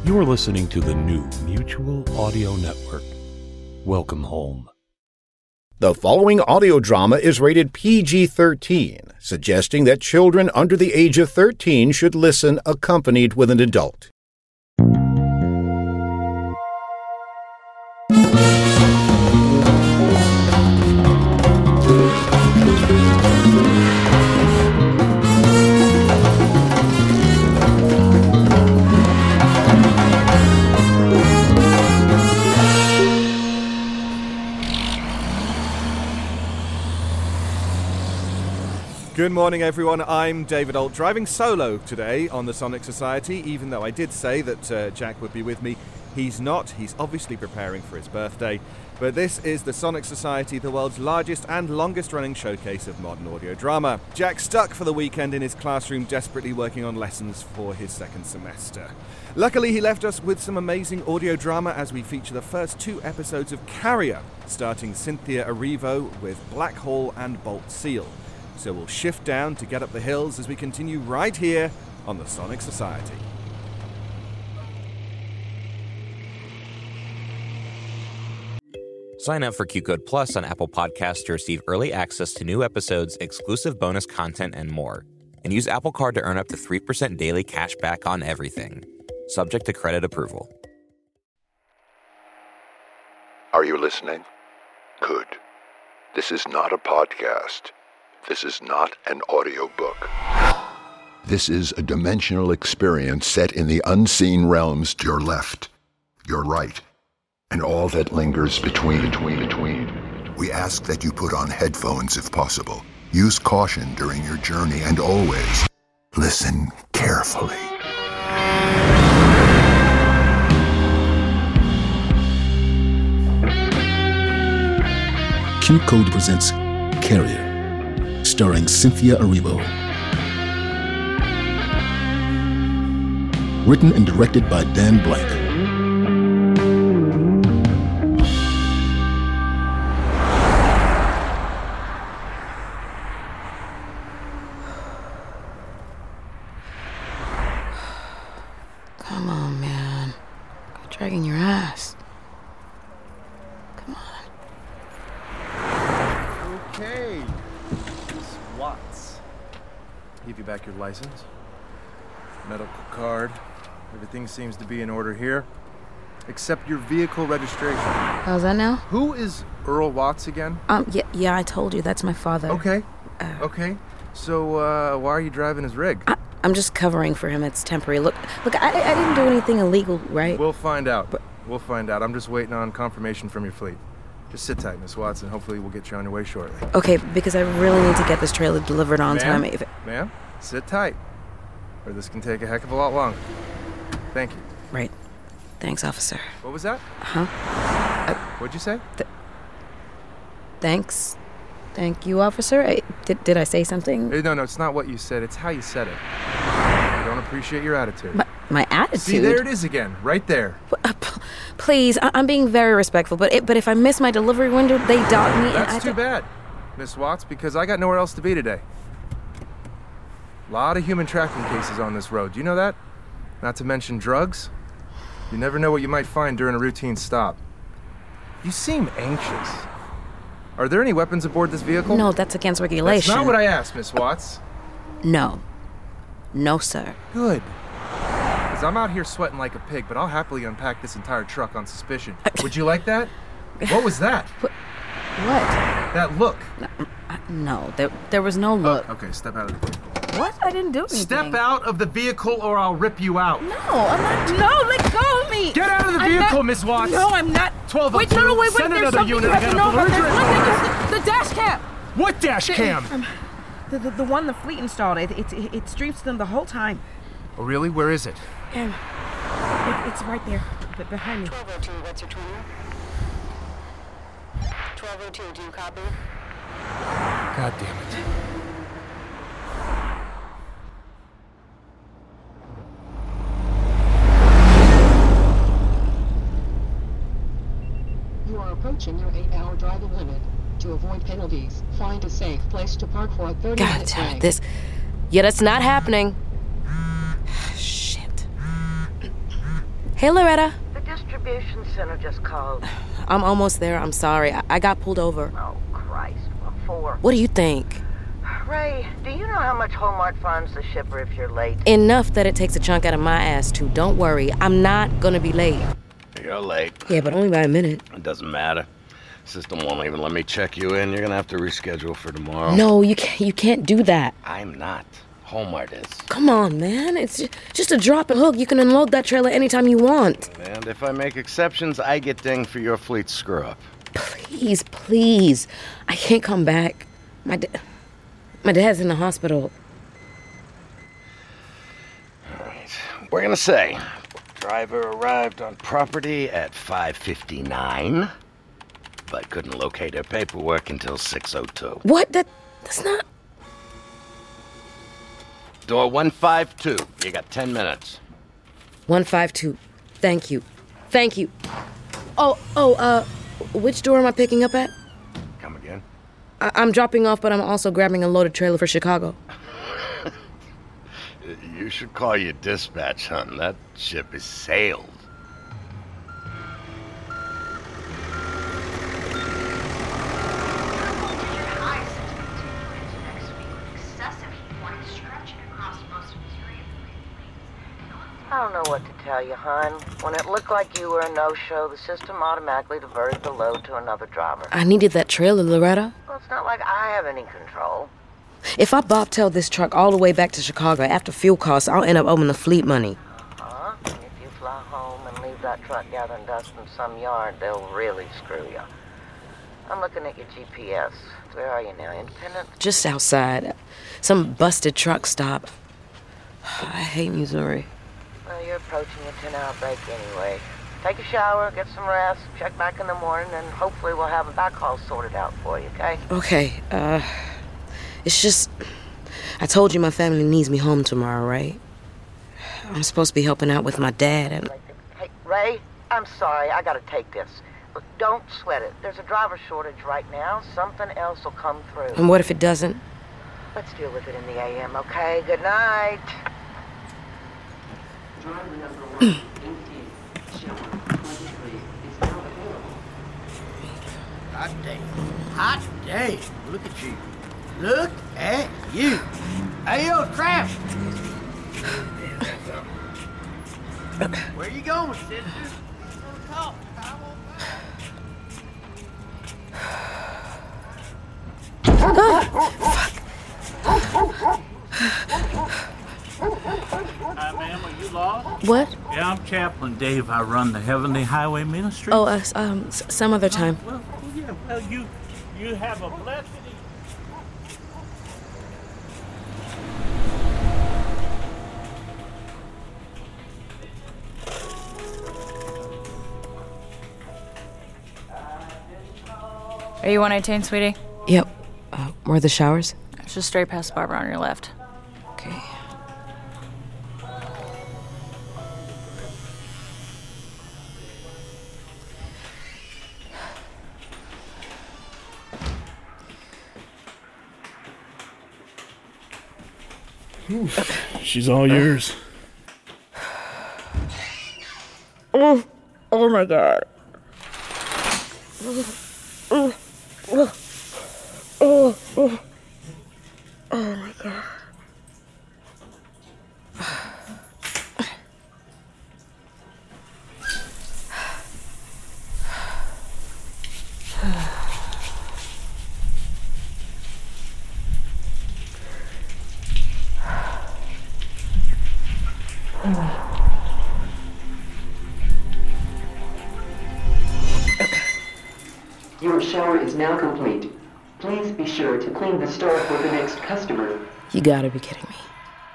You're listening to the new Mutual Audio Network. Welcome home. The following audio drama is rated PG-13, suggesting that children under the age of 13 should listen accompanied with an adult. Good morning, everyone. I'm David Alt, driving solo today on the Sonic Society, even though I did say that Jack would be with me. He's not. He's obviously preparing for his birthday. But this is the Sonic Society, the world's largest and longest-running showcase of modern audio drama. Jack's stuck for the weekend in his classroom, desperately working on lessons for his second semester. Luckily, he left us with some amazing audio drama as we feature the first 2 episodes of Carrier, starting Cynthia Erivo with Black Hole and Bolt Seal. So we'll shift down to get up the hills as we continue right here on the Sonic Society. Sign up for QCode Plus on Apple Podcasts to receive early access to new episodes, exclusive bonus content, and more. And use Apple Card to earn up to 3% daily cash back on everything. Subject to credit approval. Are you listening? Good. This is not a podcast. This is not an audiobook. This is a dimensional experience set in the unseen realms to your left, your right, and all that lingers between. We ask that you put on headphones if possible. Use caution during your journey and always listen carefully. QCode presents Carrier, starring Cynthia Erivo. Written and directed by Dan Blank. Come on, man. Quit dragging your ass. Come on. Okay. Watts. Give you back your license. Medical card. Everything seems to be in order here. Except your vehicle registration. How's that now? Who is Earl Watts again? Yeah, I told you. That's my father. Okay. Okay. So, why are you driving his rig? I'm just covering for him. It's temporary. Look, I didn't do anything illegal, right? We'll find out. We'll find out. I'm just waiting on confirmation from your fleet. Just sit tight, Miss Watts, and hopefully we'll get you on your way shortly. Okay, because I really need to get this trailer delivered on time. Ma'am, sit tight, or this can take a heck of a lot longer. Thank you. Right. Thanks, officer. What was that? Huh? What'd you say? Thanks. Thank you, officer. Did I say something? No, it's not what you said. It's how you said it. I don't appreciate your attitude. My attitude? See, there it is again, right there. Please, I'm being very respectful, but if I miss my delivery window, they dock me. That's too bad, Miss Watts, because I got nowhere else to be today. A lot of human trafficking cases on this road. Do you know that? Not to mention drugs. You never know what you might find during a routine stop. You seem anxious. Are there any weapons aboard this vehicle? No, that's against regulation. That's not what I asked, Miss Watts. No. No, sir. Good. Because I'm out here sweating like a pig, but I'll happily unpack this entire truck on suspicion. Would you like that? What was that? What? That look. No, there was no look. Okay, step out of the vehicle. What? I didn't do anything. Step out of the vehicle or I'll rip you out. No, I'm not. No, let go of me. Get out of the vehicle, Miss Watts. No, I'm not. 12 wait, no, wait. Send There's another something unit. you have I to got know a about. There's belligerent. one thing. The dash cam. What dash cam? The one the fleet installed. It streams them the whole time. Oh, really? Where is it? It's right there, behind me. 1202, what's your trainer? 1202, do you copy? God damn it. You are approaching your 8-hour driving limit. To avoid penalties, find a safe place to park for a 30-minute break. God damn it, this... Yeah, that's not happening. Shit. Hey, Loretta. The distribution center just called. I'm almost there. I'm sorry. I got pulled over. Oh, Christ. What for? What do you think? Ray, do you know how much Hallmark funds the shipper if you're late? Enough that it takes a chunk out of my ass, too. Don't worry. I'm not gonna be late. You're late. Yeah, but only by a minute. It doesn't matter. System won't even let me check you in. You're gonna have to reschedule for tomorrow. No, you can't do that. I'm not. Hallmark is. Come on, man. It's just a drop and hook. You can unload that trailer anytime you want. And if I make exceptions, I get dinged for your fleet screw-up. Please. I can't come back. My dad's in the hospital. All right. We're gonna say driver arrived on property at 5:59, but couldn't locate her paperwork until 6:02. What? That's not... Door 152. You got 10 minutes. 152. Thank you. Which door am I picking up at? Come again? I'm dropping off, but I'm also grabbing a loaded trailer for Chicago. You should call your dispatch, hon. That ship is sailed. I don't know what to tell you, hon. When it looked like you were a no-show, the system automatically diverted the load to another driver. I needed that trailer, Loretta. Well, it's not like I have any control. If I bobtail this truck all the way back to Chicago after fuel costs, I'll end up owing the fleet money. And if you fly home and leave that truck gathering dust in some yard, they'll really screw you. I'm looking at your GPS. Where are you now, Independence? Just outside. Some busted truck stop. I hate Missouri. Well, you're approaching your 10-hour break anyway. Take a shower, get some rest, check back in the morning, and hopefully we'll have a backhaul sorted out for you, okay? Okay, it's just... I told you my family needs me home tomorrow, right? I'm supposed to be helping out with my dad and... Hey, Ray, I'm sorry, I gotta take this. Look, don't sweat it. There's a driver shortage right now. Something else will come through. And what if it doesn't? Let's deal with it in the AM, okay? Good night. Driver number 1, 18, shower 23, is now available. Hot day. Look at you. Look at you. Hey, yo, Crap. Where you going, sister? Ma'am, are you lost? What? Yeah, I'm Chaplain Dave. I run the Heavenly Highway Ministry. Oh, some other time. Well, you have a blessed evening. Are you 118, sweetie? Yep. Where are the showers? It's just straight past Barbara on your left. Okay. She's all yours. Oh my God. Oh my God. Your shower is now complete. Please be sure to clean the store for the next customer. You gotta be kidding me.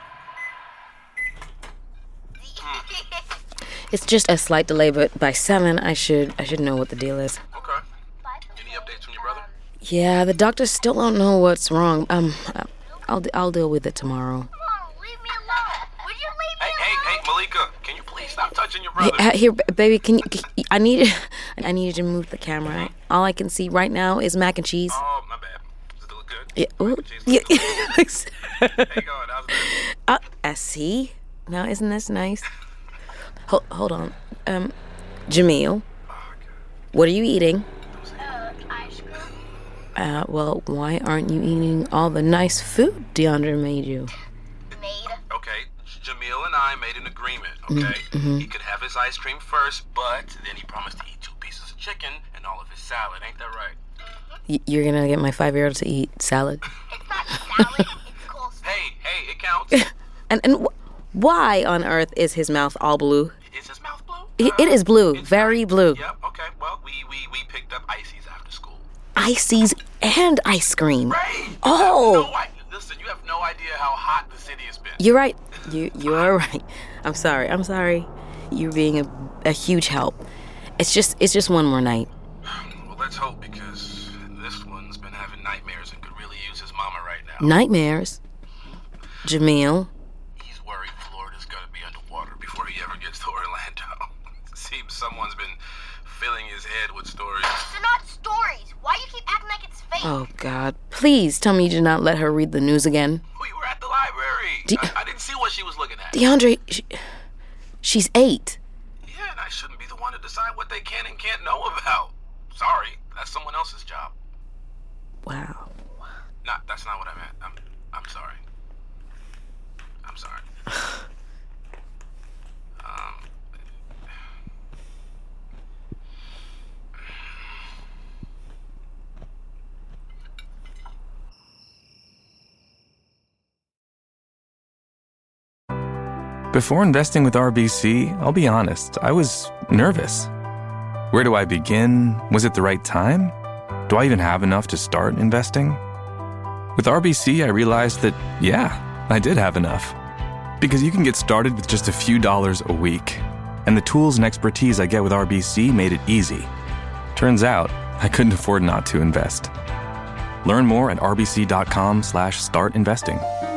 It's just a slight delay, but by 7, I should know what the deal is. Okay. Any updates from your brother? Yeah, the doctors still don't know what's wrong. I'll deal with it tomorrow. Hey, Malika, can you please stop touching your brother? Hey, here, baby, I need you to move the camera. All I can see right now is mac and cheese. Oh, my bad. Does it look good? Yeah. Ooh, yeah. How you going? How's it? I see. Now, isn't this nice? Hold on. Jamil, what are you eating? Ice cream. Well, why aren't you eating all the nice food DeAndre made you? Okay, Jamil and I made an agreement, okay? He could have his ice cream first, but then he promised to eat 2 pieces of chicken and all of his salad. Ain't that right? You're gonna get my 5-year-old to eat salad? It's not salad, it's coleslaw. Hey, it counts. And why on earth is his mouth all blue? Is his mouth blue? It is blue, very blue. Yep, okay. Well, we picked up ices after school. Ices and ice cream. Right. Oh! Listen, you have no idea how hot the city has been. You're right. You are right. I'm sorry. You're being a huge help. It's just one more night. Well, let's hope, because this one's been having nightmares and could really use his mama right now. Nightmares? Jamil? He's worried Florida's gonna be underwater before he ever gets to Orlando. Seems someone's been filling his head with stories. They're not stories. Why do you keep acting like it's fake? Oh, God. Please tell me you did not let her read the news again. We were at the library. I didn't see what she was looking at. DeAndre, she's 8. Yeah, and I shouldn't be the one to decide what they can and can't know about. Sorry, that's someone else's job. Wow. That's not what I meant. I'm sorry. I'm sorry. Before investing with RBC, I'll be honest, I was nervous. Where do I begin? Was it the right time? Do I even have enough to start investing? With RBC, I realized that, yeah, I did have enough. Because you can get started with just a few dollars a week. And the tools and expertise I get with RBC made it easy. Turns out, I couldn't afford not to invest. Learn more at rbc.com/start investing.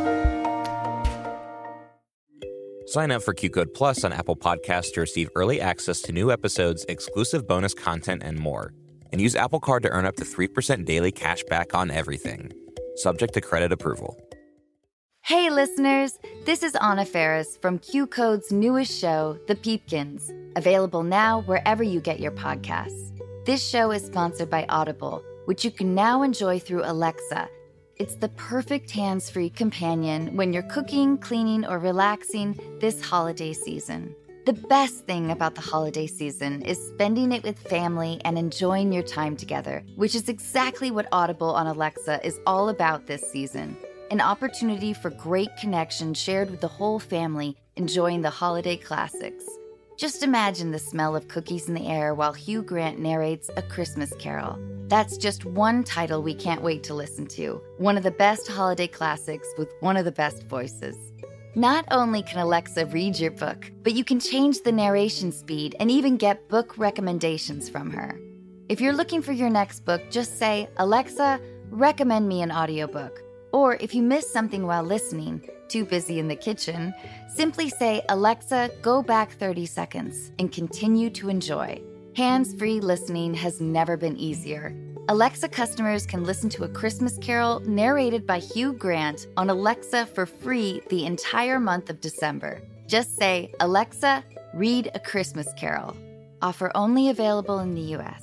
Sign up for QCode Plus on Apple Podcasts to receive early access to new episodes, exclusive bonus content, and more. And use Apple Card to earn up to 3% daily cash back on everything. Subject to credit approval. Hey, listeners. This is Anna Faris from QCode's newest show, The Peepkins, available now wherever you get your podcasts. This show is sponsored by Audible, which you can now enjoy through Alexa. It's the perfect hands-free companion when you're cooking, cleaning, or relaxing this holiday season. The best thing about the holiday season is spending it with family and enjoying your time together, which is exactly what Audible on Alexa is all about this season. An opportunity for great connection shared with the whole family, enjoying the holiday classics. Just imagine the smell of cookies in the air while Hugh Grant narrates A Christmas Carol. That's just one title we can't wait to listen to. One of the best holiday classics with one of the best voices. Not only can Alexa read your book, but you can change the narration speed and even get book recommendations from her. If you're looking for your next book, just say, "Alexa, recommend me an audiobook." Or if you miss something while listening, too busy in the kitchen, simply say, "Alexa, go back 30 seconds," and continue to enjoy. Hands-free listening has never been easier. Alexa customers can listen to A Christmas Carol narrated by Hugh Grant on Alexa for free the entire month of December. Just say, "Alexa, read A Christmas Carol." Offer only available in the U.S.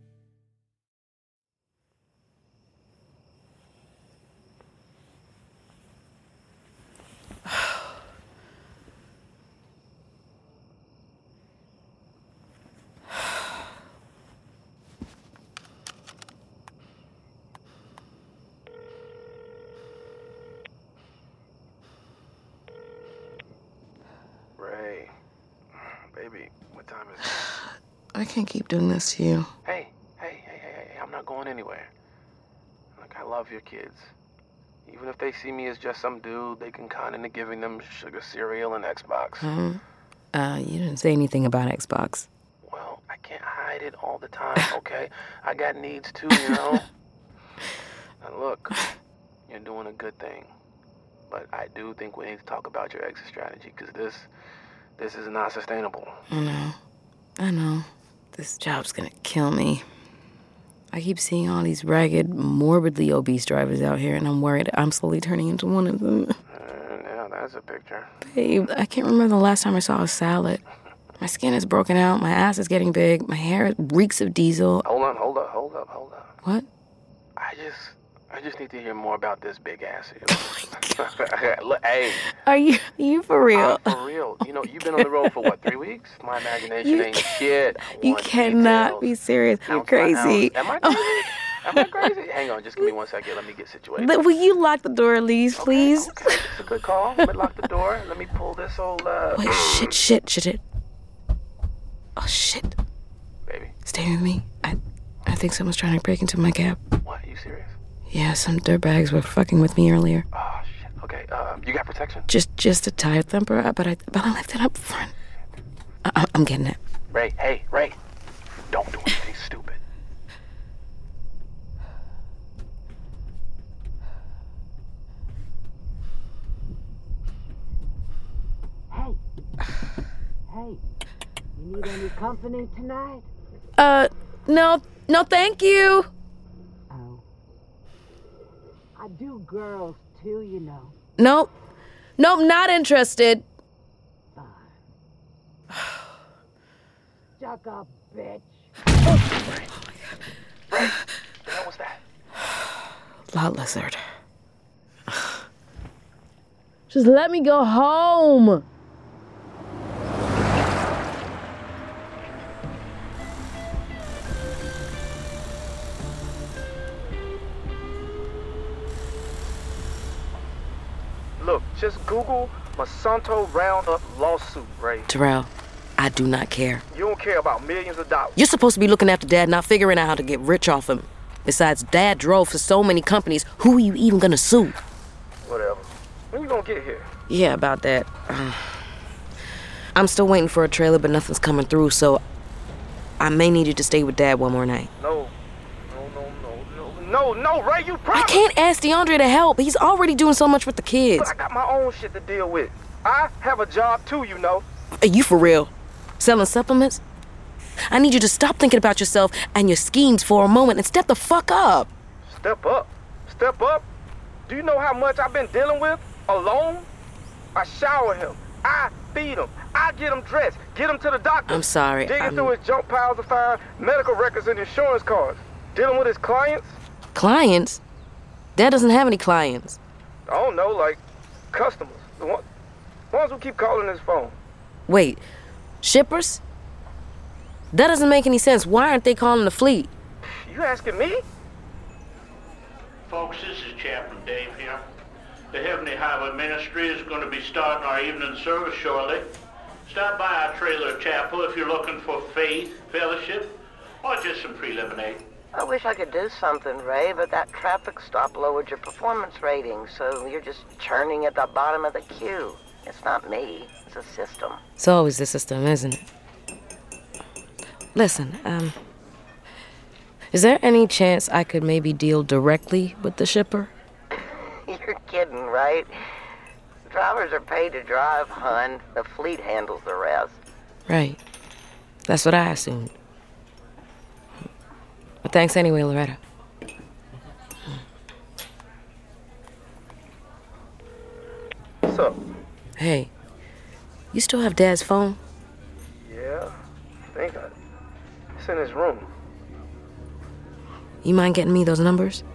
Ray, baby, what time is it? I can't keep doing this to you. Hey, I'm not going anywhere. Look, I love your kids. Even if they see me as just some dude, they can con into giving them sugar cereal and Xbox. You didn't say anything about Xbox. Well, I can't hide it all the time, okay? I got needs too, you know? And look, you're doing a good thing. But I do think we need to talk about your exit strategy, because this is not sustainable. I know. This job's gonna kill me. I keep seeing all these ragged, morbidly obese drivers out here, and I'm worried I'm slowly turning into one of them. Yeah, that's a picture. Babe, I can't remember the last time I saw a salad. My skin is broken out, my ass is getting big, my hair reeks of diesel. Hold up. What? I just need to hear more about this big ass here. Look, hey. Are you for real? I'm for real. You know, you've been on the road for what, 3 weeks? My imagination ain't shit. You cannot be serious. You're crazy. Am I crazy? Am I crazy? Hang on, just give me 1 second. Let me get situated. Will you lock the door at least, please? Okay. It's a good call. Let me lock the door. Let me pull this old, Wait, shit. Oh, shit. Baby. Stay with me. I think someone's trying to break into my cab. What? Are you serious? Yeah, some dirtbags were fucking with me earlier. Oh, shit. Okay, you got protection? Just a tire thumper, but I left it up front. I'm getting it. Ray, hey, Ray. Don't do anything stupid. Hey, you need any company tonight? No, thank you. Oh. I do girls too, you know. Nope, not interested. Shut up, bitch. Ray, the hell was that? Lot lizard. Just let me go home. Look, just Google Monsanto Roundup lawsuit, Ray. Terrell, I do not care. You don't care about millions of dollars. You're supposed to be looking after Dad, not figuring out how to get rich off him. Besides, Dad drove for so many companies. Who are you even gonna sue? Whatever. When you gonna get here? Yeah, about that. I'm still waiting for a trailer, but nothing's coming through, so I may need you to stay with Dad one more night. No, Ray, you promised. I can't ask DeAndre to help. He's already doing so much with the kids. But I got my own shit to deal with. I have a job too, you know. Are you for real? Selling supplements? I need you to stop thinking about yourself and your schemes for a moment and step the fuck up. Step up? Step up? Do you know how much I've been dealing with alone? I shower him. I feed him. I get him dressed. Get him to the doctor. I'm sorry. Digging through his junk piles to find medical records and insurance cards. Dealing with his clients. Clients? Dad doesn't have any clients. I don't know, like customers. The ones who keep calling his phone. Wait, shippers? That doesn't make any sense. Why aren't they calling the fleet? You asking me? Folks, this is Chaplain Dave here. The Heavenly Highway Ministry is going to be starting our evening service shortly. Stop by our trailer chapel if you're looking for faith, fellowship, or just some free lemonade. I wish I could do something, Ray, but that traffic stop lowered your performance rating, so you're just churning at the bottom of the queue. It's not me, it's a system. It's always the system, isn't it? Listen, is there any chance I could maybe deal directly with the shipper? You're kidding, right? Drivers are paid to drive, hun. The fleet handles the rest. Right. That's what I assumed. But thanks anyway, Loretta. What's up? Hey, you still have Dad's phone? Yeah, I think it's in his room. You mind getting me those numbers?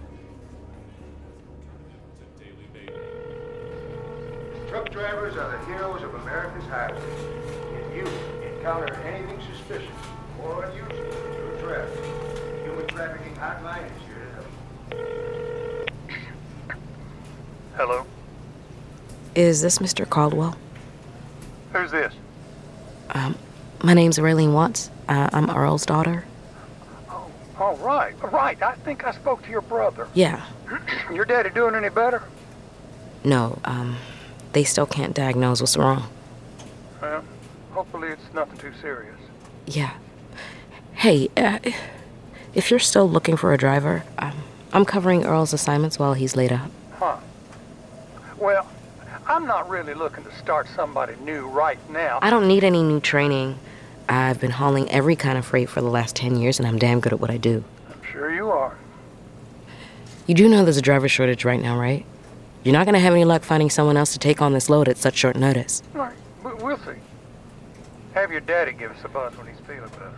Truck drivers are the heroes of America's highways. If you encounter anything suspicious or unusual in your traffic, the Human Trafficking Hotline is here to help. Hello? Is this Mr. Caldwell? Who's this? My name's Raylene Watts. I'm Earl's daughter. Oh, right. I think I spoke to your brother. Yeah. Your daddy doing any better? No, they still can't diagnose what's wrong. Well, hopefully it's nothing too serious. Yeah. Hey, if you're still looking for a driver, I'm covering Earl's assignments while he's laid up. Huh. Well, I'm not really looking to start somebody new right now. I don't need any new training. I've been hauling every kind of freight for the last 10 years, and I'm damn good at what I do. I'm sure you are. You do know there's a driver shortage right now, right? You're not going to have any luck finding someone else to take on this load at such short notice. Right, but we'll see. Have your daddy give us a buzz when he's feeling better.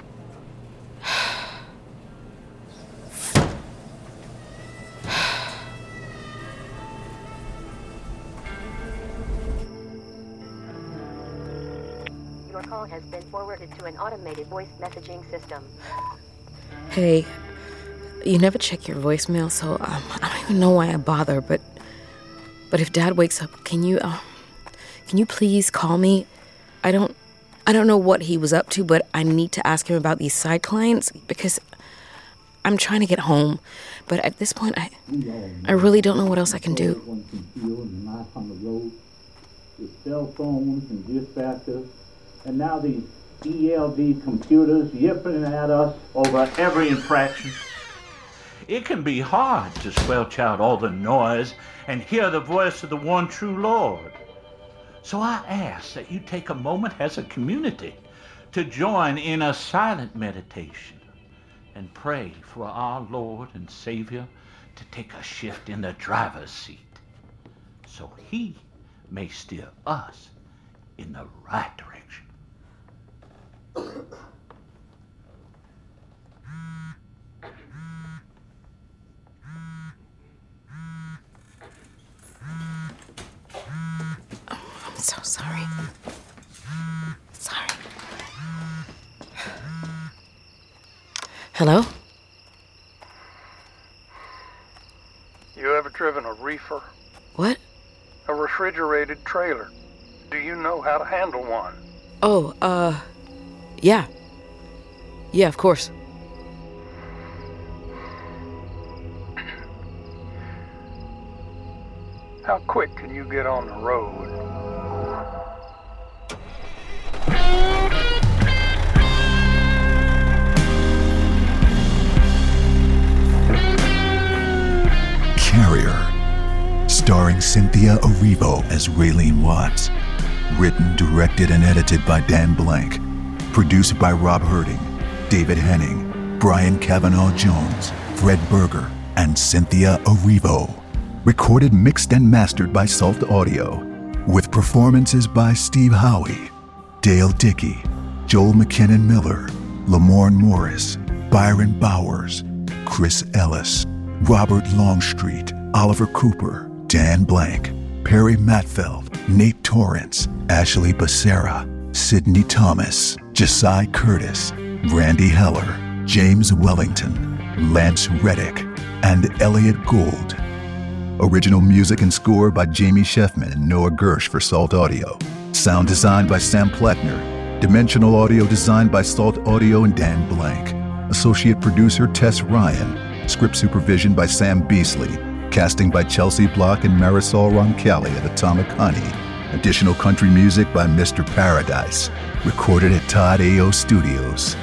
Your call has been forwarded to an automated voice messaging system. Hey, you never check your voicemail, so I don't even know why I bother, but if Dad wakes up, can you please call me? I don't know what he was up to, but I need to ask him about these side clients because I'm trying to get home. But at this point, I really don't know what else I can do. With cell phones and dispatchers, and now these ELD computers yipping at us over every infraction. It can be hard to squelch out all the noise and hear the voice of the one true Lord. So I ask that you take a moment as a community to join in a silent meditation and pray for our Lord and Savior to take a shift in the driver's seat so He may steer us in the right direction. I'm so sorry. Sorry. Hello? You ever driven a reefer? What? A refrigerated trailer. Do you know how to handle one? Oh, yeah. Yeah, of course. How quick can you get on the road? Carrier, starring Cynthia Erivo as Raylene Watts. Written, directed, and edited by Dan Blank. Produced by Rob Herding, David Henning, Brian Kavanaugh Jones, Fred Berger, and Cynthia Erivo. Recorded, mixed, and mastered by Salt Audio. With performances by Steve Howie, Dale Dickey, Joel McKinnon Miller, Lamorne Morris, Byron Bowers, Chris Ellis, Robert Longstreet, Oliver Cooper, Dan Blank, Perry Matfeld, Nate Torrance, Ashley Becerra, Sidney Thomas, Josiah Curtis, Randy Heller, James Wellington, Lance Reddick, and Elliot Gould. Original music and score by Jamie Sheffman and Noah Gersh for Salt Audio. Sound design by Sam Plettner. Dimensional audio design by Salt Audio and Dan Blank. Associate producer Tess Ryan. Script supervision by Sam Beasley. Casting by Chelsea Block and Marisol Roncalli at Atomic Honey. Additional country music by Mr. Paradise. Recorded at Todd A.O. Studios.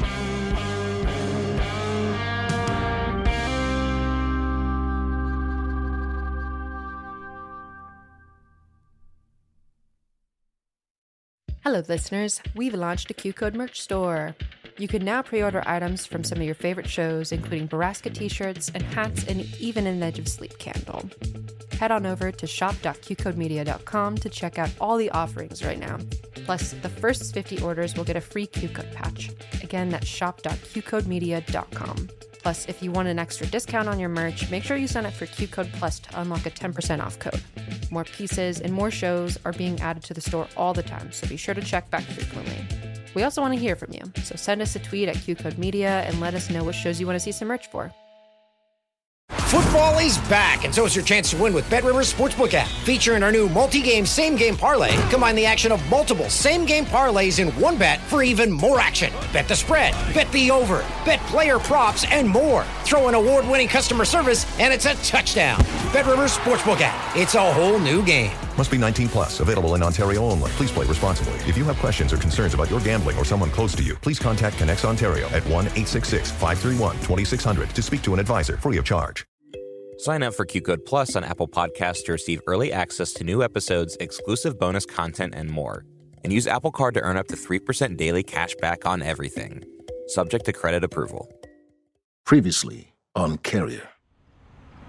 Hello, listeners. We've launched a Q-Code merch store. You can now pre-order items from some of your favorite shows, including Baraska t-shirts and hats and even an Edge of Sleep candle. Head on over to shop.qcodemedia.com to check out all the offerings right now. Plus, the first 50 orders will get a free Q-Code patch. Again, that's shop.qcodemedia.com. Plus, if you want an extra discount on your merch, make sure you sign up for Q-Code Plus to unlock a 10% off code. More pieces and more shows are being added to the store all the time, so be sure to check back frequently. We also want to hear from you, so send us a tweet at QCode Media and let us know what shows you want to see some merch for. Football is back, and so is your chance to win with BetRivers Sportsbook app. Featuring our new multi-game same-game parlay, combine the action of multiple same-game parlays in one bet for even more action. Bet the spread, bet the over, bet player props, and more. Throw in award-winning customer service, and it's a touchdown. BetRivers Sportsbook app. It's a whole new game. Must be 19 plus. Available in Ontario only. Please play responsibly. If you have questions or concerns about your gambling or someone close to you, please contact Connects Ontario at 1-866-531-2600 to speak to an advisor free of charge. Sign up for QCode Plus on Apple Podcasts to receive early access to new episodes, exclusive bonus content, and more. And use Apple Card to earn up to 3% daily cash back on everything. Subject to credit approval. Previously on Carrier. How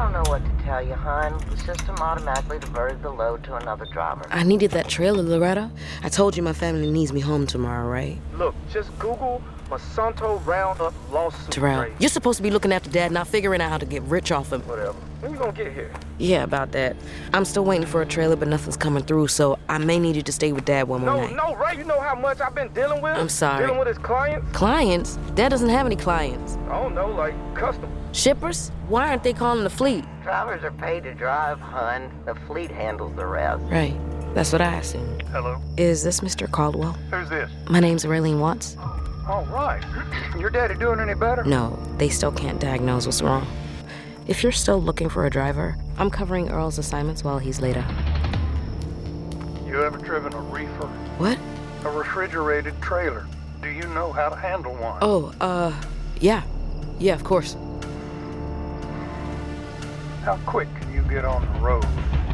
I don't know what to tell you, hon. The system automatically diverted the load to another driver. I needed that trailer, Loretta. I told you my family needs me home tomorrow, right? Look, just Google Monsanto Roundup lawsuit. Terrell, you're supposed to be looking after Dad, not figuring out how to get rich off him. Whatever. When you gonna get here? Yeah, about that. I'm still waiting for a trailer, but nothing's coming through, so I may need you to stay with Dad one more night. No, Ray, you know how much I've been dealing with? I'm sorry. Dealing with his clients? Clients? Dad doesn't have any clients. I don't know, like customers. Shippers? Why aren't they calling the fleet? Drivers are paid to drive, hon. The fleet handles the rest. Right. That's what I assumed. Hello? Is this Mr. Caldwell? Who's this? My name's Raylene Watts. All right. Your daddy doing any better? No, they still can't diagnose what's wrong. If you're still looking for a driver, I'm covering Earl's assignments while he's laid out. You ever driven a reefer? What? A refrigerated trailer. Do you know how to handle one? Oh, yeah. Yeah, of course. How quick can you get on the road?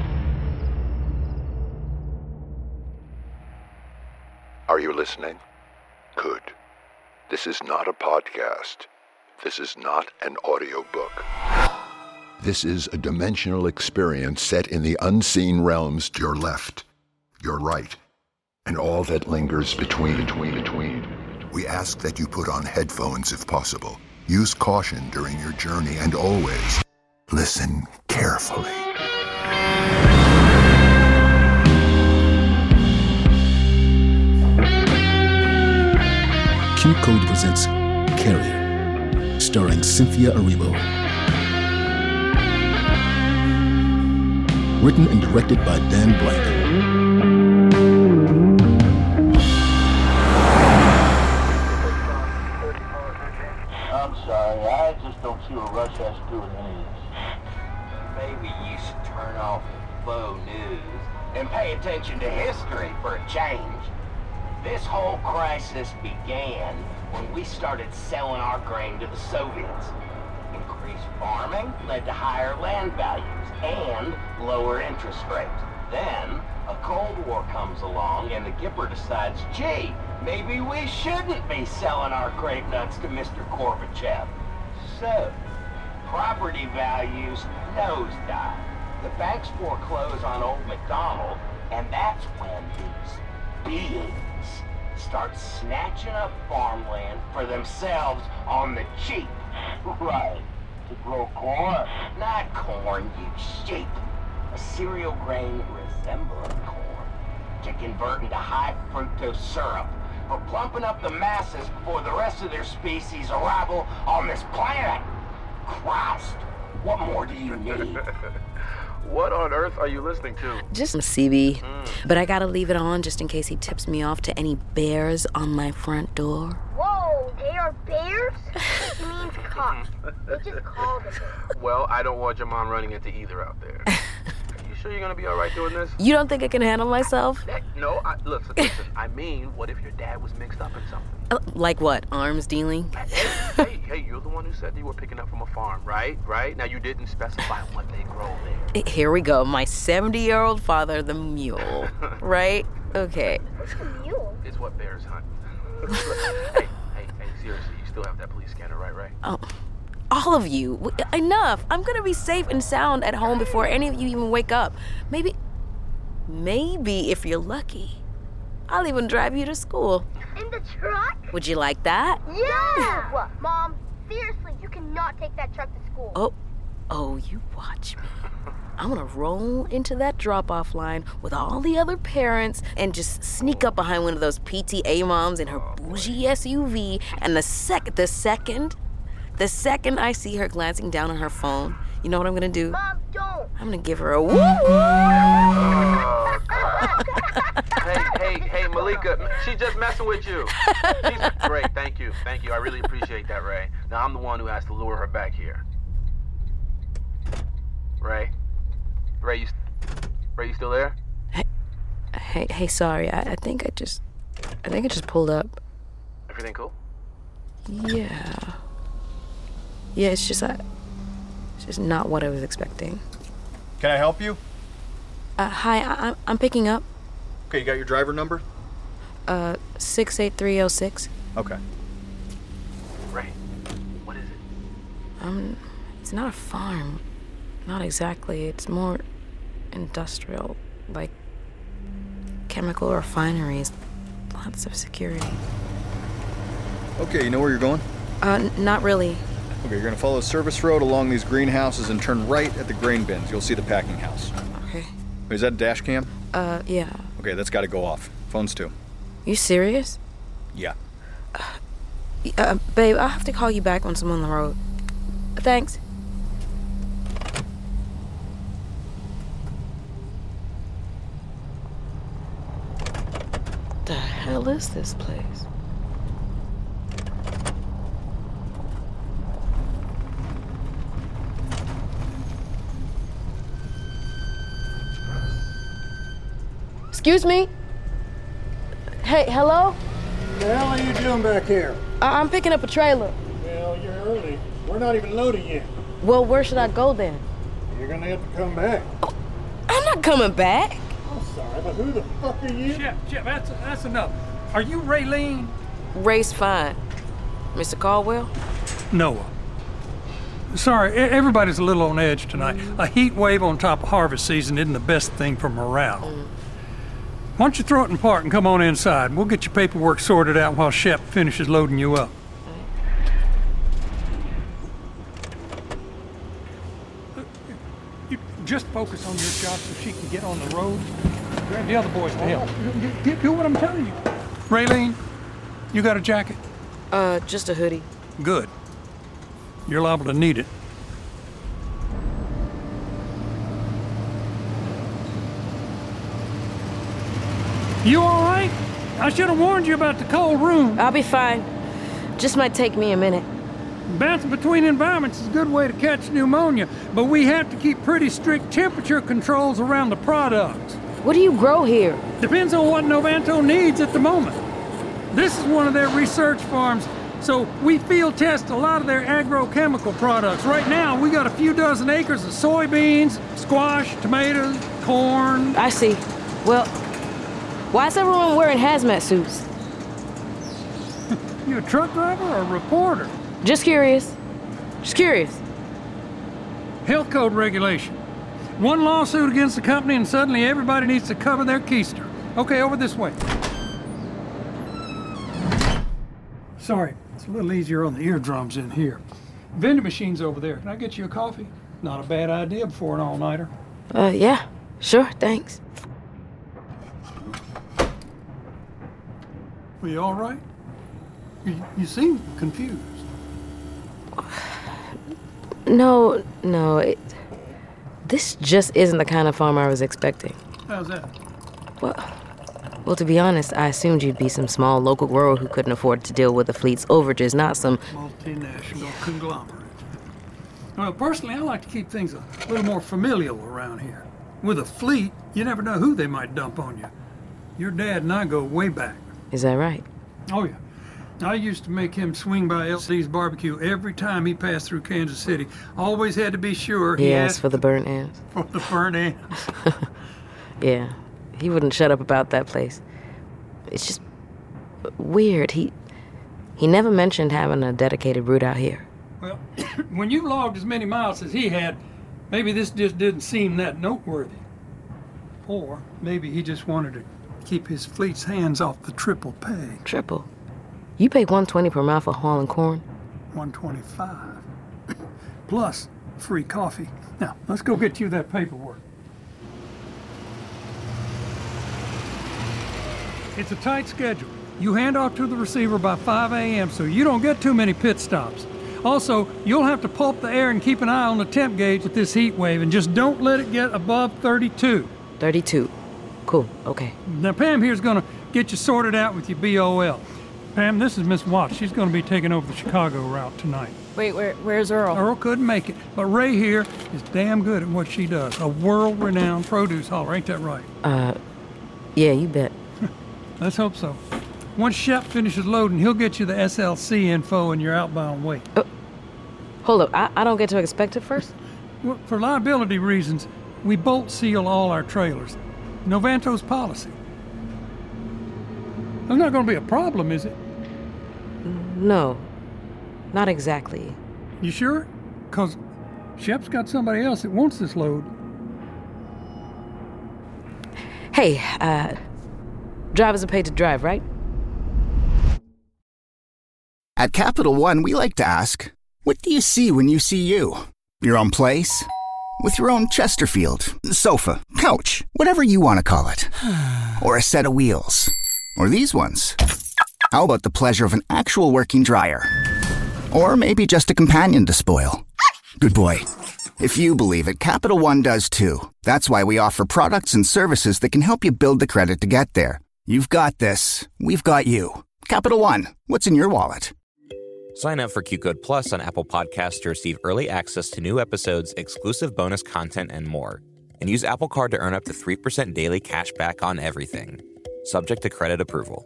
Are you listening? Good. This is not a podcast. This is not an audiobook. This is a dimensional experience set in the unseen realms to your left, your right, and all that lingers between. We ask that you put on headphones if possible. Use caution during your journey and always listen carefully. Q Code presents Carrier, starring Cynthia Erivo. Written and directed by Dan Blank. I'm sorry, I just don't see what Rush has to do with any of this. Maybe you should turn off the faux news and pay attention to history for a change. This whole crisis began when we started selling our grain to the Soviets. Increased farming led to higher land values and lower interest rates. Then, a Cold War comes along and the Gipper decides, gee, maybe we shouldn't be selling our grape nuts to Mr. Gorbachev. So, property values nosedive. The banks foreclose on old McDonald, and that's when these beings start snatching up farmland for themselves on the cheap. Right. To grow corn. Not corn, you sheep. A cereal grain resembling corn to convert into high fructose syrup for plumping up the masses before the rest of their species arrival on this planet. Christ, what more do you need? What on earth are you listening to? Just some CB. But I gotta leave it on just in case he tips me off to any bears on my front door. Whoa, they are bears? He means cops. They just called them. Well, I don't want your mom running into either out there. Are you sure you're gonna be all right doing this? You don't think I can handle myself? No, listen. I mean, what if your dad was mixed up in something? Like what? Arms dealing? Hey, you're the one who said you were picking up from a farm, right? Now, you didn't specify what they grow there. Here we go. My 70-year-old father, the mule. Right? Okay. What's a mule? It's what bears hunt. hey, seriously, you still have that police scanner, right? Oh, all of you. Enough. I'm gonna be safe and sound at home before any of you even wake up. Maybe if you're lucky, I'll even drive you to school. In the truck? Would you like that? Yeah! What? Mom, seriously, you cannot take that truck to school. Oh, you watch me. I'm gonna roll into that drop-off line with all the other parents and just sneak up behind one of those PTA moms in her bougie SUV, and the second I see her glancing down on her phone, you know what I'm gonna do? Mom, don't! I'm gonna give her a woo! Hey, Malika, she's just messing with you. She's great, thank you. I really appreciate that, Ray. Now, I'm the one who has to lure her back here. Ray, you still there? Hey, sorry. I think I just pulled up. Everything cool? Yeah, it's just not what I was expecting. Can I help you? Hi, I'm picking up. Okay, you got your driver number? 68306. Okay. Ray, what is it? It's not a farm. Not exactly. It's more industrial, like chemical refineries. Lots of security. Okay, you know where you're going? Not really. Okay, you're gonna follow service road along these greenhouses and turn right at the grain bins. You'll see the packing house. Okay. Wait, is that a dash cam? Yeah. Okay, that's gotta go off. Phones too. You serious? Yeah. Babe, I'll have to call you back once I'm on the road. Thanks. The hell is this place? Excuse me? Hey, hello? What the hell are you doing back here? I'm picking up a trailer. Well, you're early. We're not even loading yet. Well, where should I go then? You're gonna have to come back. Oh, I'm not coming back. I'm sorry, but who the fuck are you? Chef, that's enough. Are you Raylene? Ray's fine. Mr. Caldwell? Noah. Sorry, everybody's a little on edge tonight. A heat wave on top of harvest season isn't the best thing for morale. Why don't you throw it in park and come on inside? We'll get your paperwork sorted out while Shep finishes loading you up. You just focus on your job so she can get on the road. Grab the other boys to help. Do what I'm telling you. Raylene, you got a jacket? Just a hoodie. Good. You're liable to need it. You all right? I should have warned you about the cold room. I'll be fine. Just might take me a minute. Bouncing between environments is a good way to catch pneumonia, but we have to keep pretty strict temperature controls around the products. What do you grow here? Depends on what Novanto needs at the moment. This is one of their research farms, so we field test a lot of their agrochemical products. Right now, we got a few dozen acres of soybeans, squash, tomatoes, corn. I see. Well, why is everyone wearing hazmat suits? You a truck driver or a reporter? Just curious. Just curious. Health code regulation. One lawsuit against the company and suddenly everybody needs to cover their keister. Okay, over this way. Sorry, it's a little easier on the eardrums in here. Vending machine's over there. Can I get you a coffee? Not a bad idea before an all-nighter. Yeah. Sure, thanks. Are you all right? You seem confused. No, this just isn't the kind of farm I was expecting. How's that? Well, to be honest, I assumed you'd be some small local grower who couldn't afford to deal with the fleet's overages, not some multinational conglomerate. Well, personally, I like to keep things a little more familial around here. With a fleet, you never know who they might dump on you. Your dad and I go way back. Is that right? Oh, yeah. I used to make him swing by LC's barbecue every time he passed through Kansas City. Always had to be sure he asked for the burnt ends. For the burnt ends. Yeah, he wouldn't shut up about that place. It's just weird. He never mentioned having a dedicated route out here. Well, when you logged as many miles as he had, maybe this just didn't seem that noteworthy. Or maybe he just wanted to keep his fleet's hands off the triple pay. Triple? You pay $120 per mile for hauling corn? $125. Plus free coffee. Now, let's go get you that paperwork. It's a tight schedule. You hand off to the receiver by 5 a.m. so you don't get too many pit stops. Also, you'll have to pulp the air and keep an eye on the temp gauge with this heat wave, and just don't let it get above 32. 32. Cool, okay. Now, Pam here's gonna get you sorted out with your BOL. Pam, this is Miss Watts. She's gonna be taking over the Chicago route tonight. Wait, where's Earl? Earl couldn't make it, but Ray here is damn good at what she does. A world-renowned produce hauler, ain't that right? Yeah, you bet. Let's hope so. Once Shep finishes loading, he'll get you the SLC info and your outbound weight. Hold up, I don't get to inspect it first? Well, for liability reasons, we bolt seal all our trailers. Novanto's policy. There's not going to be a problem, is it? No, not exactly. You sure? Because Shep's got somebody else that wants this load. Hey, drivers are paid to drive, right? At Capital One, we like to ask, what do you see when you see you? Your own place? With your own Chesterfield, sofa, couch, whatever you want to call it. Or a set of wheels. Or these ones. How about the pleasure of an actual working dryer? Or maybe just a companion to spoil. Good boy. If you believe it, Capital One does too. That's why we offer products and services that can help you build the credit to get there. You've got this. We've got you. Capital One, what's in your wallet? Sign up for QCode Plus on Apple Podcasts to receive early access to new episodes, exclusive bonus content, and more. And use Apple Card to earn up to 3% daily cash back on everything. Subject to credit approval.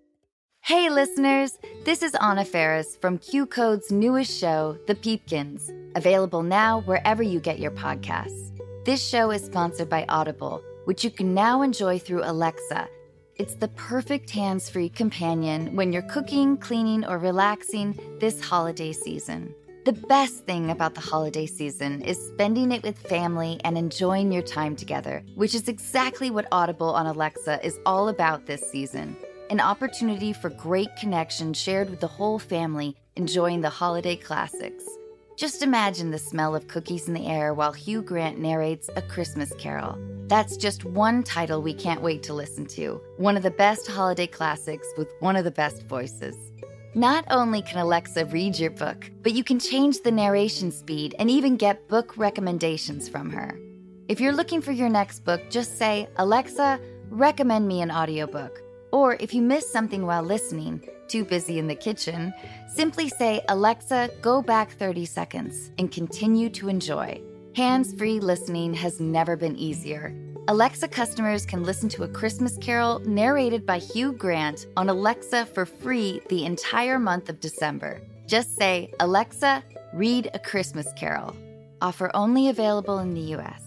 Hey listeners, this is Anna Ferris from QCode's newest show, The Peepkins, available now wherever you get your podcasts. This show is sponsored by Audible, which you can now enjoy through Alexa. It's the perfect hands-free companion when you're cooking, cleaning, or relaxing this holiday season. The best thing about the holiday season is spending it with family and enjoying your time together, which is exactly what Audible on Alexa is all about this season. An opportunity for great connection shared with the whole family, enjoying the holiday classics. Just imagine the smell of cookies in the air while Hugh Grant narrates A Christmas Carol. That's just one title we can't wait to listen to. One of the best holiday classics with one of the best voices. Not only can Alexa read your book, but you can change the narration speed and even get book recommendations from her. If you're looking for your next book, just say, Alexa, recommend me an audiobook. Or if you miss something while listening, too busy in the kitchen, simply say, Alexa, go back 30 seconds and continue to enjoy. Hands-free listening has never been easier. Alexa customers can listen to A Christmas Carol narrated by Hugh Grant on Alexa for free the entire month of December. Just say, Alexa, read A Christmas Carol. Offer only available in the U.S.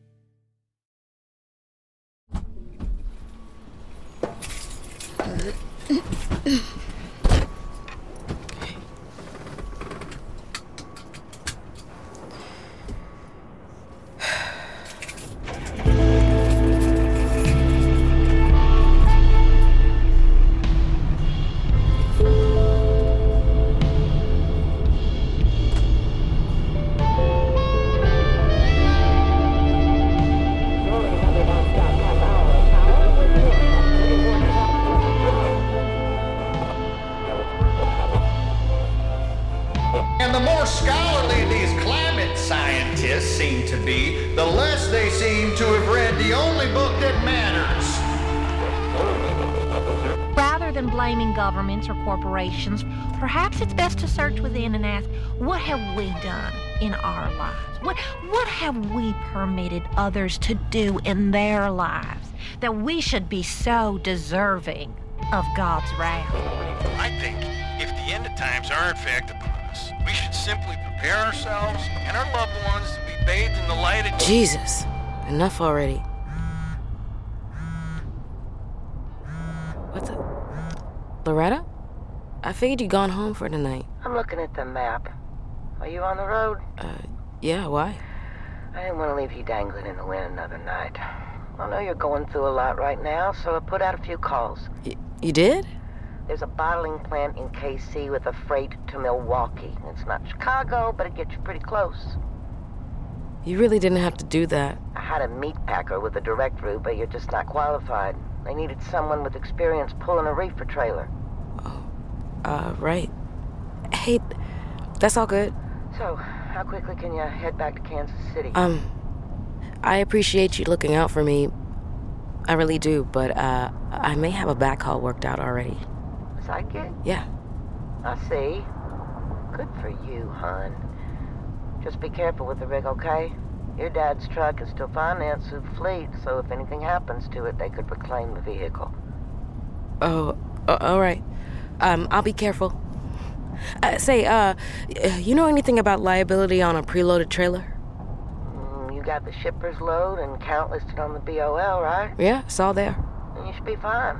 And the more scholarly these climate scientists seem to be, the less they seem to have read the only book that matters. Rather than blaming governments or corporations, perhaps it's best to search within and ask, what have we done in our lives? What have we permitted others to do in their lives that we should be so deserving of God's wrath? I think if the end of times are in fact upon us, we should simply prepare ourselves and our loved ones to be bathed in the light of Jesus, enough already. What the? Loretta? I figured you'd gone home for tonight. I'm looking at the map. Are you on the road? Yeah, why? I didn't want to leave you dangling in the wind another night. I know you're going through a lot right now, so I put out a few calls. You did? There's a bottling plant in KC with a freight to Milwaukee. It's not Chicago, but it gets you pretty close. You really didn't have to do that. I had a meat packer with a direct route, but you're just not qualified. They needed someone with experience pulling a reefer trailer. Right. Hey, that's all good. So, how quickly can you head back to Kansas City? I appreciate you looking out for me. I really do, but I may have a backhaul worked out already. Side gig? Yeah. I see. Good for you, hon. Just be careful with the rig, okay? Your dad's truck is still financed through the fleet, so if anything happens to it, they could reclaim the vehicle. Oh, all right. I'll be careful. You know anything about liability on a preloaded trailer? You got the shipper's load and count listed on the BOL, right? Yeah, it's all there. Then you should be fine.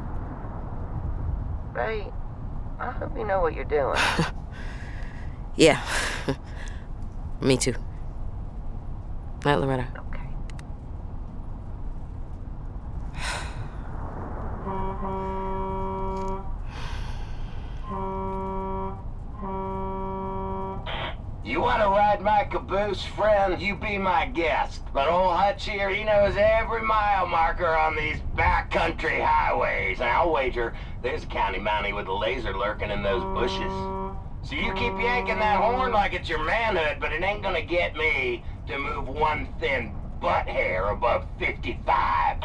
Ray, I hope you know what you're doing. Yeah. Me too. Night, Loretta. Okay. You want to ride my caboose, friend? You be my guest. But old Hutch here, he knows every mile marker on these backcountry highways. And I'll wager there's a county mountie with a laser lurking in those bushes. So you keep yanking that horn like it's your manhood, but it ain't gonna get me to move one thin butt hair above 55.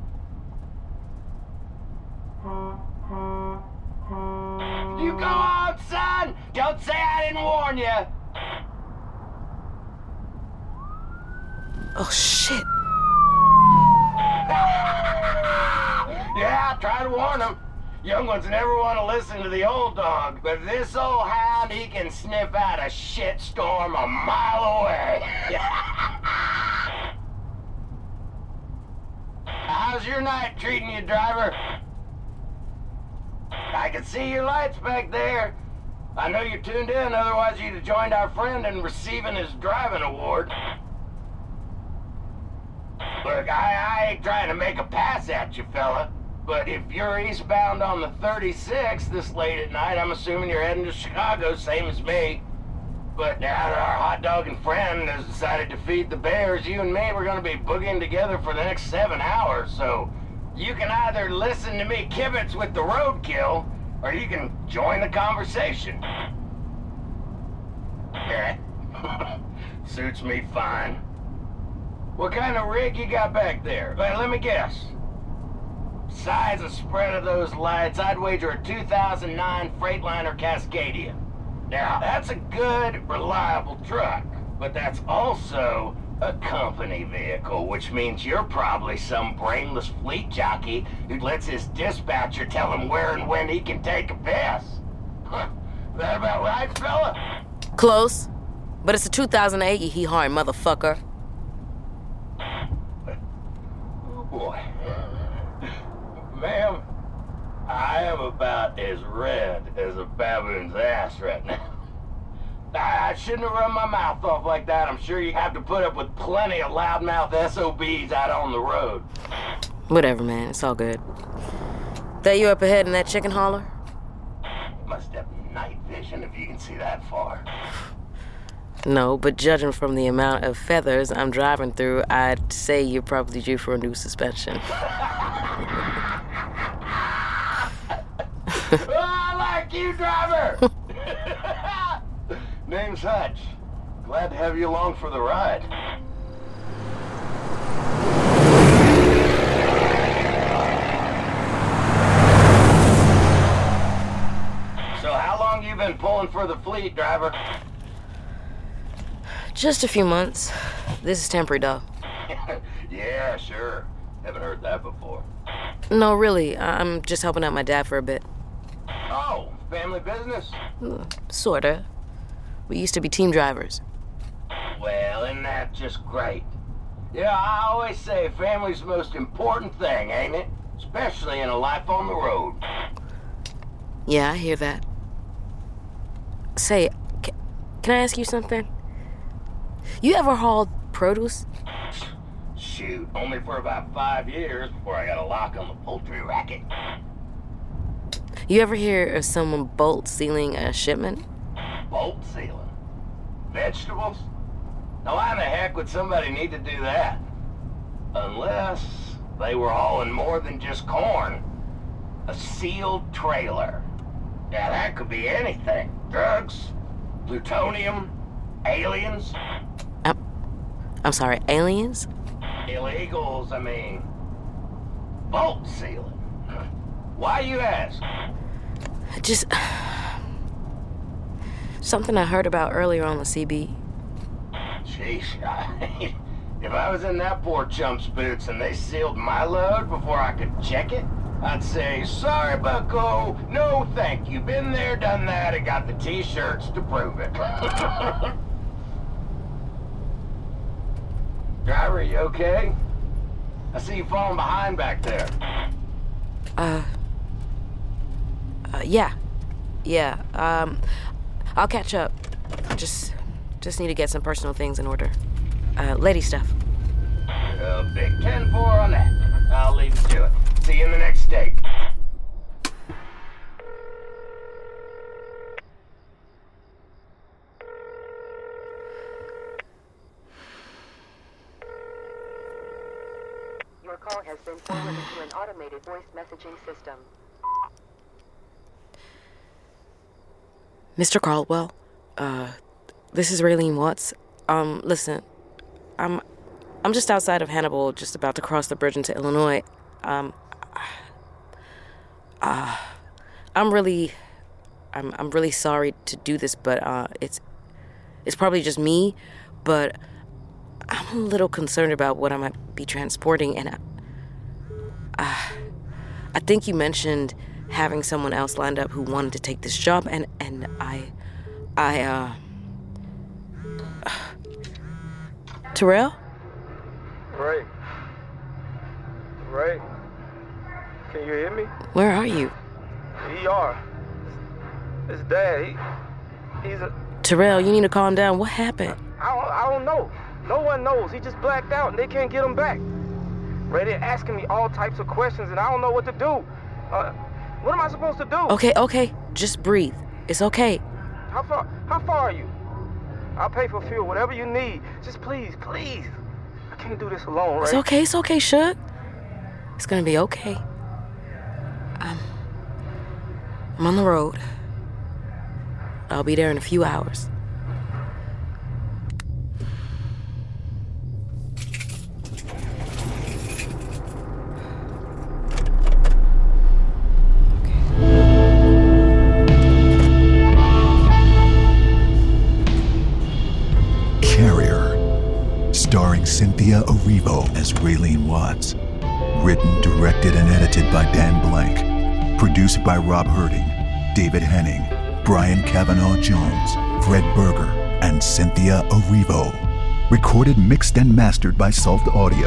You go on, son! Don't say I didn't warn you! Oh, shit. Yeah, I try to warn them. Young ones never want to listen to the old dog, but this old hound, he can sniff out a shitstorm a mile away. How's your night treating you, driver? I can see your lights back there. I know you're tuned in, otherwise you'd have joined our friend in receiving his driving award. Look, I ain't trying to make a pass at you, fella, but if you're eastbound on the 36th this late at night, I'm assuming you're heading to Chicago, same as me. But now that our hot dog and friend has decided to feed the bears, you and me, we're gonna be boogieing together for the next 7 hours, so you can either listen to me kibitz with the roadkill, or you can join the conversation. Yeah, suits me fine. What kind of rig you got back there? Let me guess. Size and spread of those lights, I'd wager a 2009 Freightliner Cascadia. Now, that's a good, reliable truck, but that's also a company vehicle, which means you're probably some brainless fleet jockey who lets his dispatcher tell him where and when he can take a piss. Huh. That about right, fella? Close. But it's a 2008, you he-horn motherfucker. Oh, boy. Ma'am, I am about as red as a baboon's ass right now. I shouldn't have run my mouth off like that. I'm sure you have to put up with plenty of loudmouth SOBs out on the road. Whatever, man. It's all good. That you up ahead in that chicken hauler? Must have night vision if you can see that far. No, but judging from the amount of feathers I'm driving through, I'd say you're probably due for a new suspension. Oh, I like you, driver! Name's Hutch. Glad to have you along for the ride. So how long you been pulling for the fleet, driver? Just a few months. This is temporary, though. Yeah, sure. Haven't heard that before. No, really. I'm just helping out my dad for a bit. Oh, family business? Sorta. We used to be team drivers. Well, isn't that just great? Yeah, I always say family's the most important thing, ain't it? Especially in a life on the road. Yeah, I hear that. Say, can I ask you something? You ever hauled produce? Shoot, only for about 5 years before I got a lock on the poultry racket. You ever hear of someone bolt sealing a shipment? Bolt sealing? Vegetables? Now why in the heck would somebody need to do that? Unless they were hauling more than just corn. A sealed trailer. Yeah, that could be anything. Drugs, plutonium, aliens. I'm sorry, aliens? Illegals, I mean. Bolt sealing. Why you ask? Just something I heard about earlier on the CB. Sheesh, if I was in that poor chump's boots and they sealed my load before I could check it, I'd say, sorry, bucko, no thank you. Been there, done that, and got the t-shirts to prove it. Driver, you okay? I see you falling behind back there. Yeah. I'll catch up. Just need to get some personal things in order. lady stuff. Big 10-4 on that. I'll leave you to it. See you in the next state. Your call has been forwarded to an automated voice messaging system. Mr. Caldwell, this is Raylene Watts. Listen, I'm just outside of Hannibal, just about to cross the bridge into Illinois. I'm really sorry to do this, but it's probably just me, but I'm a little concerned about what I might be transporting, and I think you mentioned having someone else lined up who wanted to take this job, and Terrell? Ray, can you hear me? Where are you? ER. It's Dad. He's a... Terrell, you need to calm down. What happened? I don't know. No one knows. He just blacked out and they can't get him back. Ray, they're asking me all types of questions and I don't know what to do. What am I supposed to do? Okay. Just breathe. It's okay. How far are you? I'll pay for fuel, whatever you need. Just please. I can't do this alone, Ray. It's okay, Shug. It's gonna be okay. I'm on the road. I'll be there in a few hours. Starring Cynthia Erivo as Raylene Watts. Written, directed, and edited by Dan Blank. Produced by Rob Herding, David Henning, Brian Kavanaugh Jones, Fred Berger, and Cynthia Erivo. Recorded, mixed, and mastered by Salt Audio.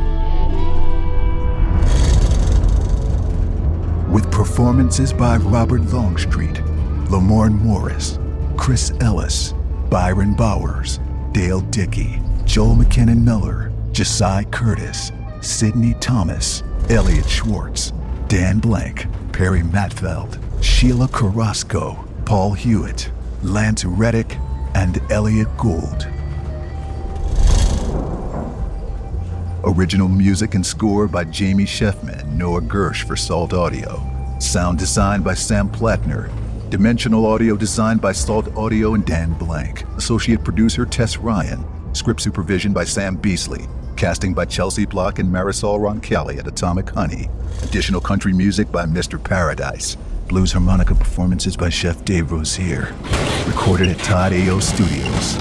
With performances by Robert Longstreet, Lamorne Morris, Chris Ellis, Byron Bowers, Dale Dickey, Joel McKinnon Miller, Josiah Curtis, Sidney Thomas, Elliot Schwartz, Dan Blank, Perry Matfeld, Sheila Carrasco, Paul Hewitt, Lance Reddick, and Elliot Gould. Original music and score by Jamie Sheffman and Noah Gersh for Salt Audio. Sound design by Sam Plattner. Dimensional audio designed by Salt Audio and Dan Blank. Associate producer Tess Ryan. Script supervision by Sam Beasley. Casting by Chelsea Block and Marisol Roncalli at Atomic Honey. Additional country music by Mr. Paradise. Blues harmonica performances by Chef Dave Rosier. Recorded at Todd A.O. Studios.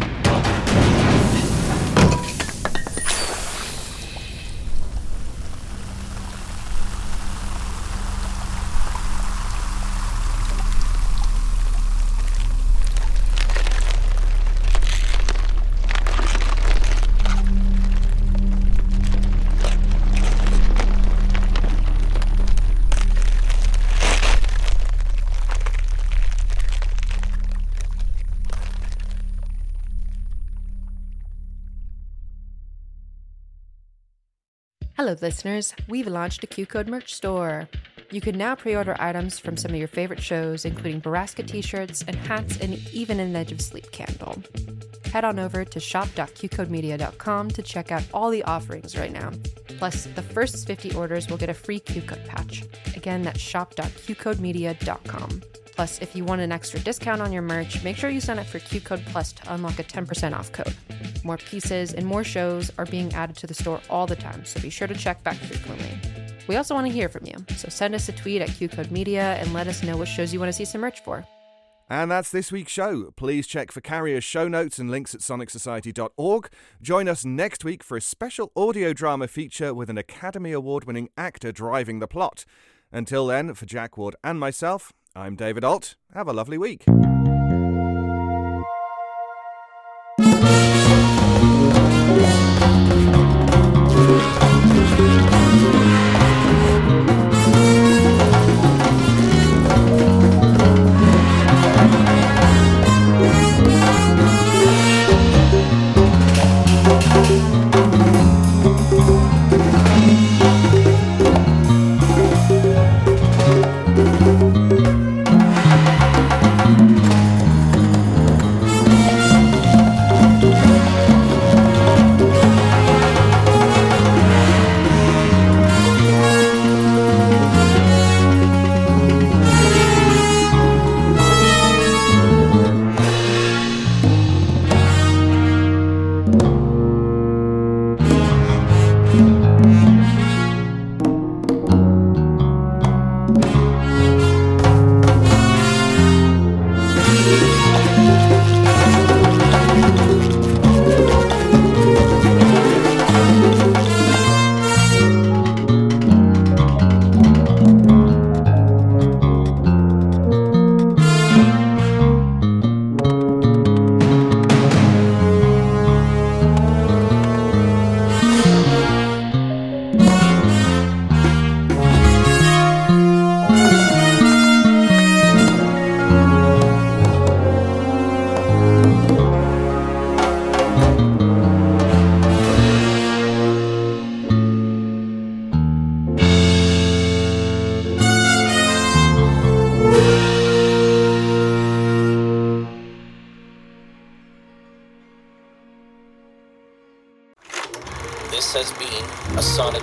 Hello listeners, we've launched a Q-Code merch store. You can now pre-order items from some of your favorite shows, including Baraska t-shirts and hats and even an Edge of Sleep candle. Head on over to shop.qcodemedia.com to check out all the offerings right now. Plus, the first 50 orders will get a free Q-Code patch. Again, that's shop.qcodemedia.com. Plus, if you want an extra discount on your merch, make sure you sign up for Q-Code Plus to unlock a 10% off code. More pieces and more shows are being added to the store all the time, so be sure to check back frequently. We also want to hear from you, so send us a tweet at Q-Code Media and let us know what shows you want to see some merch for. And that's this week's show. Please check for Carrier's show notes and links at sonicsociety.org. Join us next week for a special audio drama feature with an Academy Award-winning actor driving the plot. Until then, for Jack Ward and myself, I'm David Alt. Have a lovely week.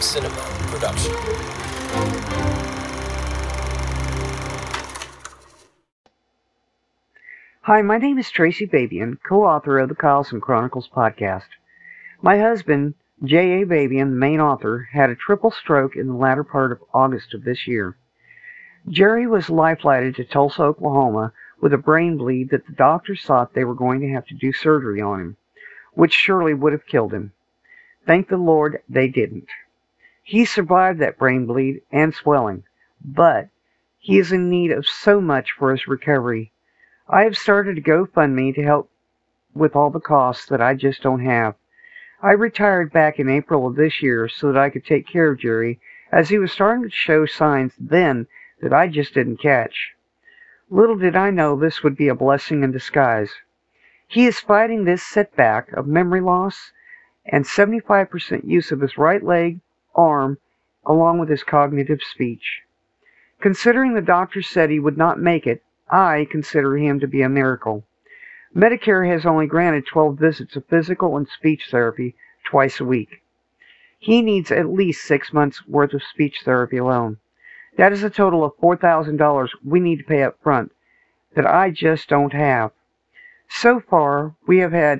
Cinema production. Hi, my name is Tracy Babian, co-author of the Carlson Chronicles podcast. My husband, J.A. Babian, the main author, had a triple stroke in the latter part of August of this year. Jerry was life-flighted to Tulsa, Oklahoma, with a brain bleed that the doctors thought they were going to have to do surgery on him, which surely would have killed him. Thank the Lord they didn't. He survived that brain bleed and swelling, but he is in need of so much for his recovery. I have started a GoFundMe to help with all the costs that I just don't have. I retired back in April of this year so that I could take care of Jerry, as he was starting to show signs then that I just didn't catch. Little did I know this would be a blessing in disguise. He is fighting this setback of memory loss and 75% use of his right leg, arm, along with his cognitive speech. Considering the doctor said he would not make it, I consider him to be a miracle. Medicare has only granted 12 visits of physical and speech therapy twice a week. He needs at least 6 months' worth of speech therapy alone. That is a total of $4,000 we need to pay up front that I just don't have. So far, we have had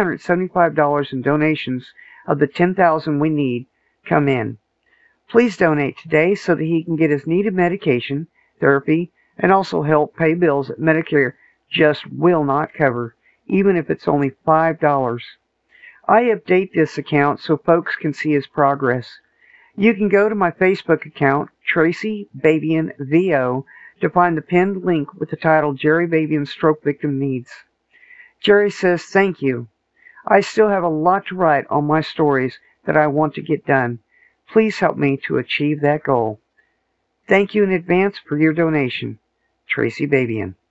$775 in donations of the $10,000 we need come in. Please donate today so that he can get his needed medication, therapy, and also help pay bills that Medicare just will not cover, even if it's only $5. I update this account so folks can see his progress. You can go to my Facebook account, Tracy Babian VO, to find the pinned link with the title Jerry Babian Stroke Victim Needs. Jerry says, thank you. I still have a lot to write on my stories that I want to get done. Please help me to achieve that goal. Thank you in advance for your donation. Tracy Babian.